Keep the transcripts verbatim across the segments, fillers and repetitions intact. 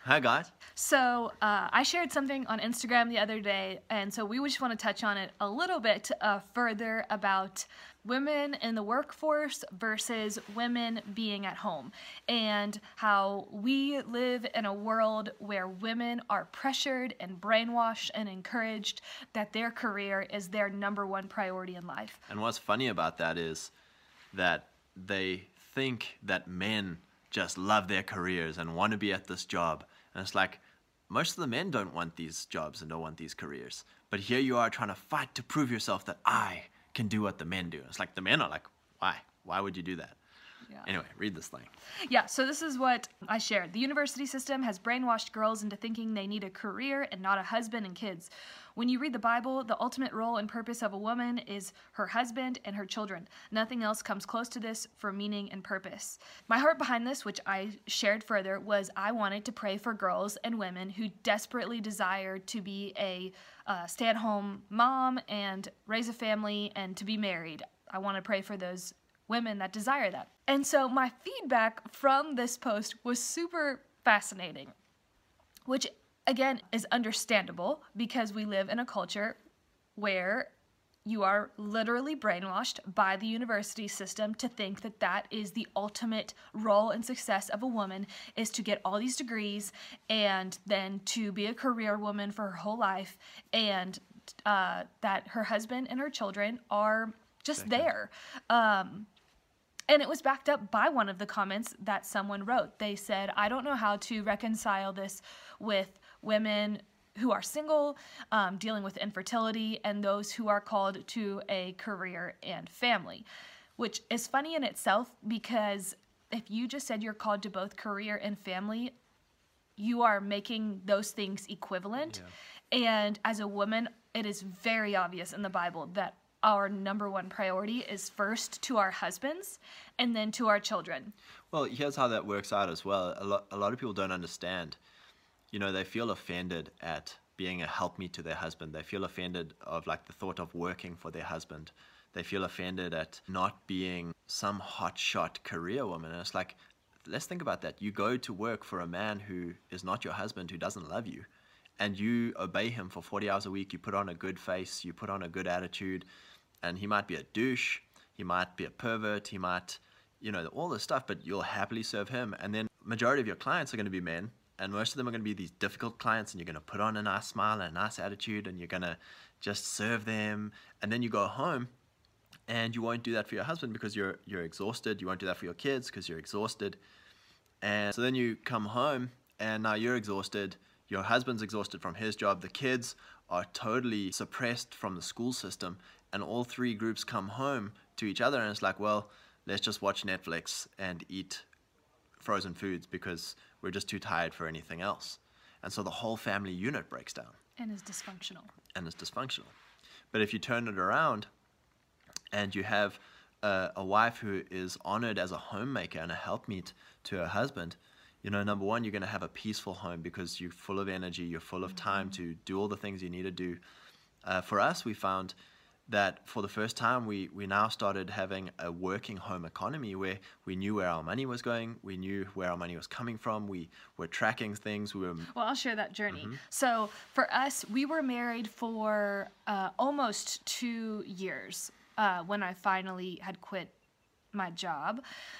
Hi, guys. So uh, I shared something on Instagram the other day, and so we just want to touch on it a little bit uh, further about women in the workforce versus women being at home, and how we live in a world where women are pressured and brainwashed and encouraged that their career is their number one priority in life. And what's funny about that is that they think that men just love their careers and want to be at this job. And it's like, most of the men don't want these jobs and don't want these careers. But here you are trying to fight to prove yourself that I can do what the men do. It's like the men are like, why? Why would you do that? Yeah. Anyway, read this thing. Yeah, so this is what I shared. The university system has brainwashed girls into thinking they need a career and not a husband and kids. When you read the Bible, the ultimate role and purpose of a woman is her husband and her children. Nothing else comes close to this for meaning and purpose. My heart behind this, which I shared further, was I wanted to pray for girls and women who desperately desired to be a uh, stay-at-home mom and raise a family and to be married. I want to pray for those women that desire that. And so my feedback from this post was super fascinating, which again is understandable because we live in a culture where you are literally brainwashed by the university system to think that that is the ultimate role and success of a woman, is to get all these degrees and then to be a career woman for her whole life, and uh, that her husband and her children are just Second. there. Um, And it was backed up by one of the comments that someone wrote. They said, I don't know how to reconcile this with women who are single, um, dealing with infertility, and those who are called to a career and family, which is funny in itself because if you just said you're called to both career and family, you are making those things equivalent. Yeah. And as a woman, it is very obvious in the Bible that our number one priority is first to our husbands and then to our children. Well, here's how that works out as well. A lot, a lot of people don't understand. You know, they feel offended at being a helpmeet to their husband. They feel offended of like the thought of working for their husband. They feel offended at not being some hotshot career woman. And it's like, let's think about that. You go to work for a man who is not your husband, who doesn't love you, and you obey him for forty hours a week. You put on a good face, you put on a good attitude, and he might be a douche, he might be a pervert, he might, you know, all this stuff, but you'll happily serve him. And then majority of your clients are going to be men, and most of them are going to be these difficult clients, and you're going to put on a nice smile and a nice attitude, and you're going to just serve them. And then you go home, and you won't do that for your husband because you're you're exhausted. You won't do that for your kids because you're exhausted. And so then you come home, and now you're exhausted. Your husband's exhausted from his job. The kids are totally suppressed from the school system. And all three groups come home to each other, and it's like, well, let's just watch Netflix and eat frozen foods because we're just too tired for anything else. And so the whole family unit breaks down. And is dysfunctional. And is dysfunctional. But if you turn it around and you have a, a wife who is honored as a homemaker and a helpmeet to her husband, you know, number one, you're going to have a peaceful home because you're full of energy, you're full of time to do all the things you need to do. Uh, for us, we found that for the first time, we, we now started having a working home economy where we knew where our money was going, we knew where our money was coming from, we were tracking things, we were... Well, I'll share that journey. Mm-hmm. So for us, we were married for uh, almost two years uh, when I finally had quit my job.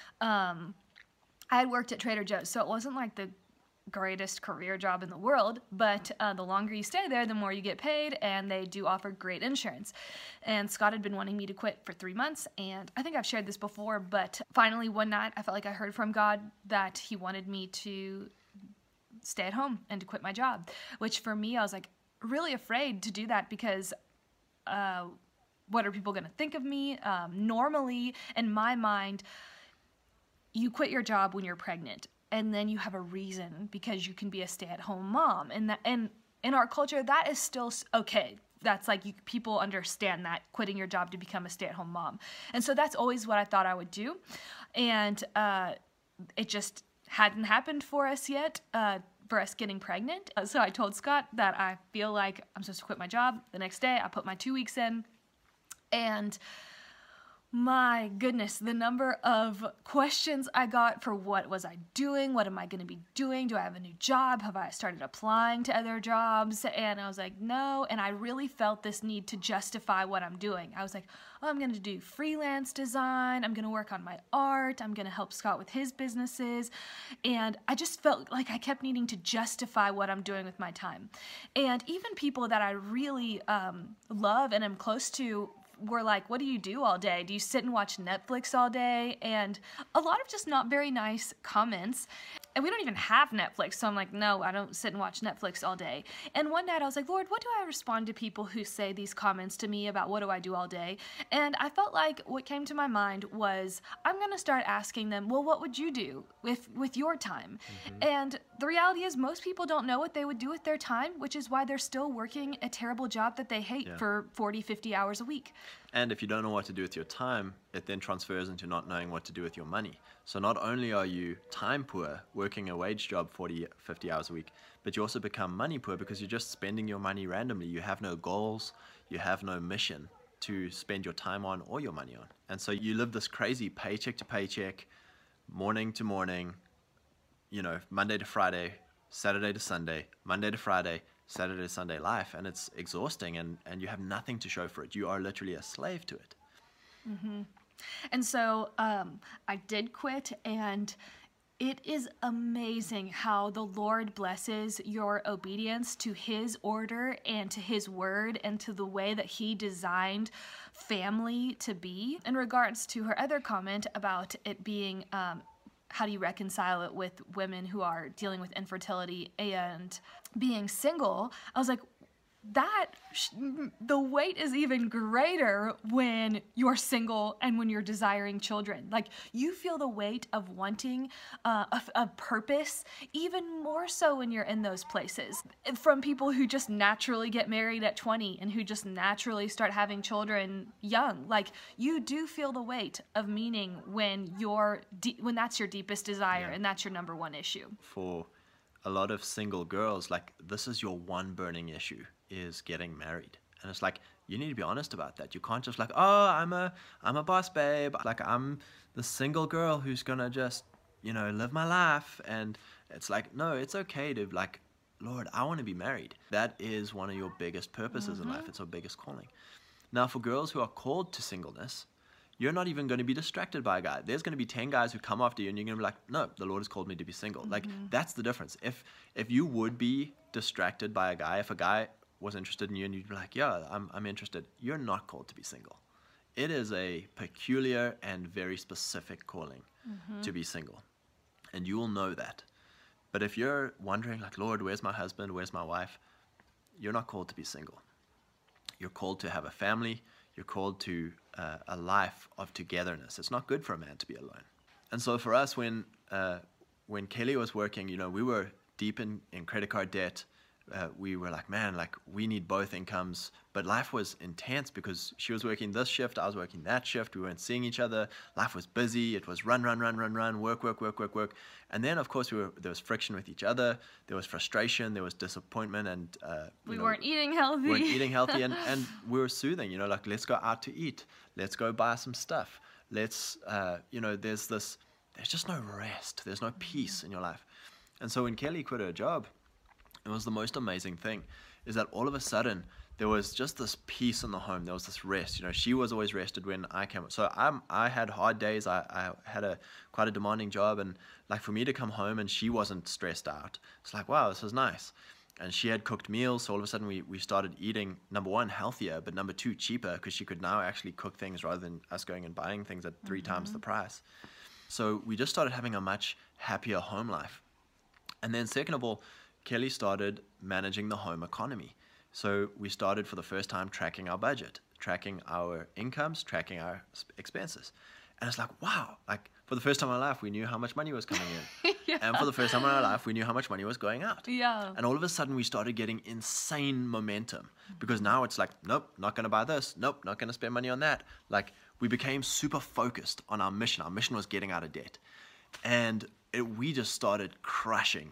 Um, I had worked at Trader Joe's, so it wasn't like the greatest career job in the world, but uh, the longer you stay there, the more you get paid, and they do offer great insurance. And Scott had been wanting me to quit for three months, and I think I've shared this before, but finally one night I felt like I heard from God that he wanted me to stay at home and to quit my job, which for me, I was like really afraid to do that because uh, what are people going to think of me? Um, normally, in my mind, you quit your job when you're pregnant, and then you have a reason because you can be a stay-at-home mom. And that, and in our culture, that is still okay. That's like you, people understand that, quitting your job to become a stay-at-home mom. And so that's always what I thought I would do. And uh, it just hadn't happened for us yet, uh, for us getting pregnant. Uh, so I told Scott that I feel like I'm supposed to quit my job. The next day, I put my two weeks in. And My goodness, the number of questions I got for what was I doing? What am I going to be doing? Do I have a new job? Have I started applying to other jobs? And I was like, no. And I really felt this need to justify what I'm doing. I was like, oh, I'm going to do freelance design. I'm going to work on my art. I'm going to help Scott with his businesses. And I just felt like I kept needing to justify what I'm doing with my time. And even people that I really um, love and am close to were like, what do you do all day? Do you sit and watch Netflix all day? And a lot of just not very nice comments. And we don't even have Netflix, so I'm like, no, I don't sit and watch Netflix all day. And one night I was like, Lord, what do I respond to people who say these comments to me about what do I do all day? And I felt like what came to my mind was, I'm going to start asking them, well, what would you do with, with your time? Mm-hmm. And the reality is most people don't know what they would do with their time, which is why they're still working a terrible job that they hate yeah. for forty, fifty hours a week. And if you don't know what to do with your time, it then transfers into not knowing what to do with your money. So not only are you time poor, working a wage job forty, fifty hours a week, but you also become money poor because you're just spending your money randomly. You have no goals, you have no mission to spend your time on or your money on. And so you live this crazy paycheck to paycheck, morning to morning, you know, Monday to Friday, Saturday to Sunday, Monday to Friday, Saturday to Sunday life, and it's exhausting, and, and you have nothing to show for it. You are literally a slave to it. Mm-hmm. And so um, I did quit, and it is amazing how the Lord blesses your obedience to His order and to His word and to the way that He designed family to be. In regards to her other comment about it being um, how do you reconcile it with women who are dealing with infertility and being single, I was like, that the weight is even greater when you're single and when you're desiring children. Like, you feel the weight of wanting uh, a, a purpose even more so when you're in those places. From people who just naturally get married at twenty and who just naturally start having children young. Like, you do feel the weight of meaning when you're de- when that's your deepest desire yeah. and that's your number one issue. For a lot of single girls, like, this is your one burning issue, is getting married. And it's like, you need to be honest about that. You can't just like, oh, I'm a I'm a boss babe, like I'm the single girl who's gonna just, you know, live my life. And it's like, no, it's okay to like, Lord, I want to be married. That is one of your biggest purposes mm-hmm. in life. It's our biggest calling. Now, for girls who are called to singleness, you're not even going to be distracted by a guy. There's going to be ten guys who come after you, and you're going to be like, no, the Lord has called me to be single. Mm-hmm. Like, that's the difference. If if you would be distracted by a guy, if a guy was interested in you and you'd be like, yeah, I'm I'm interested, you're not called to be single. It is a peculiar and very specific calling mm-hmm. to be single. And you will know that. But if you're wondering, like, Lord, where's my husband? Where's my wife? You're not called to be single. You're called to have a family. You're called to uh, a life of togetherness. It's not good for a man to be alone. And so for us, when uh, when Kelly was working, you know, we were deep in, in credit card debt. Uh, we were like, man, like, we need both incomes. But life was intense because she was working this shift, I was working that shift. We weren't seeing each other. Life was busy. It was run, run, run, run, run, work, work, work, work, work. And then, of course, we were, there was friction with each other. There was frustration. There was disappointment. And uh, we know, weren't eating healthy. We weren't eating healthy. And, and we were soothing, you know, like, let's go out to eat. Let's go buy some stuff. Let's, uh, you know, there's this, there's just no rest. There's no peace in your life. And so when Kelly quit her job, it was the most amazing thing, is that all of a sudden there was just this peace in the home. There was this rest. You know, she was always rested when I came. So I'm, I had hard days. I, I had a quite a demanding job, and like, for me to come home and she wasn't stressed out, it's like, wow, this is nice. And she had cooked meals, so all of a sudden we, we started eating, number one, healthier, but number two, cheaper, because she could now actually cook things rather than us going and buying things at three mm-hmm. times the price. So we just started having a much happier home life. And then second of all, Kelly started managing the home economy. So we started for the first time tracking our budget, tracking our incomes, tracking our expenses. And it's like, wow, like, for the first time in our life, we knew how much money was coming in. yeah. And for the first time in our life, we knew how much money was going out. Yeah. And all of a sudden, we started getting insane momentum, because now it's like, nope, not going to buy this. Nope, not going to spend money on that. Like, we became super focused on our mission. Our mission was getting out of debt. And it, we just started crushing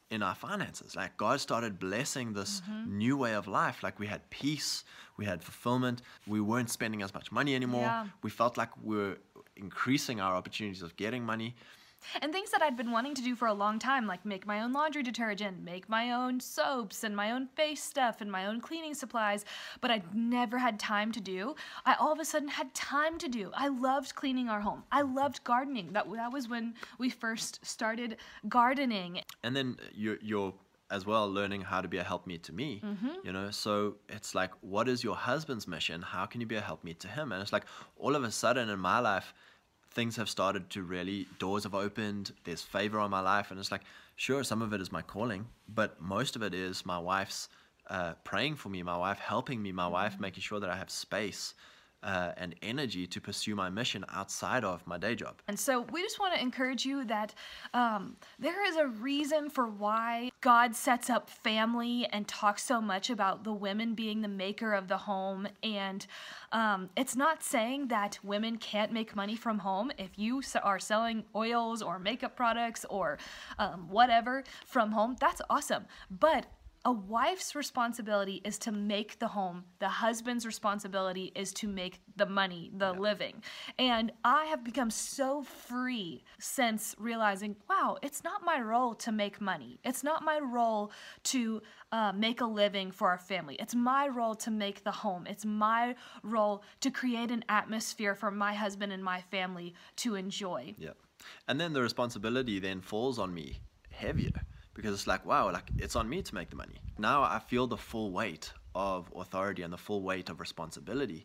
in our finances. Like God started blessing this new way of life. Like we had peace, we had fulfillment, we weren't spending as much money anymore. Yeah. We felt like we were increasing our opportunities of getting money. And things that I'd been wanting to do for a long time, like make my own laundry detergent, make my own soaps and my own face stuff and my own cleaning supplies, but I'd never had time to do. I all of a sudden had time to do. I loved cleaning our home. I loved gardening. That, that was when we first started gardening. And then you're, you're as well learning how to be a helpmeet to me, you know? So it's like, what is your husband's mission? How can you be a helpmeet to him? And it's like, all of a sudden in my life, things have started to really, doors have opened, there's favor on my life, and it's like, sure, some of it is my calling, but most of it is my wife's uh, praying for me, my wife helping me, my wife making sure that I have space uh, and energy to pursue my mission outside of my day job. And so we just want to encourage you that um, there is a reason for why God sets up family and talks so much about the women being the maker of the home. And um, it's not saying that women can't make money from home. If you s- are selling oils or makeup products or um, whatever from home, that's awesome. But a wife's responsibility is to make the home. The husband's responsibility is to make the money, the Yeah. living. And I have become so free since realizing, wow, it's not my role to make money. It's not my role to uh, make a living for our family. It's my role to make the home. It's my role to create an atmosphere for my husband and my family to enjoy. Yeah. And then the responsibility then falls on me heavier. Because it's like, wow, like it's on me to make the money. Now I feel the full weight of authority and the full weight of responsibility.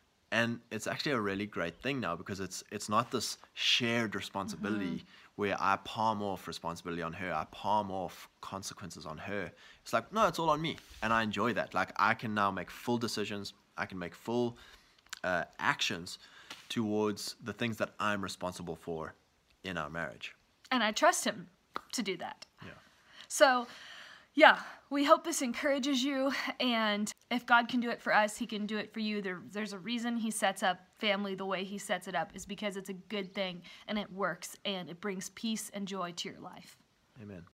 And it's actually a really great thing now because it's it's not this shared responsibility mm-hmm. where I palm off responsibility on her, I palm off consequences on her. It's like, no, it's all on me. And I enjoy that. Like I can now make full decisions, I can make full uh, actions towards the things that I'm responsible for in our marriage. And I trust him to do that. Yeah. So, yeah, we hope this encourages you, and if God can do it for us, he can do it for you. There, there's a reason he sets up family the way he sets it up, is because it's a good thing, and it works, and it brings peace and joy to your life. Amen.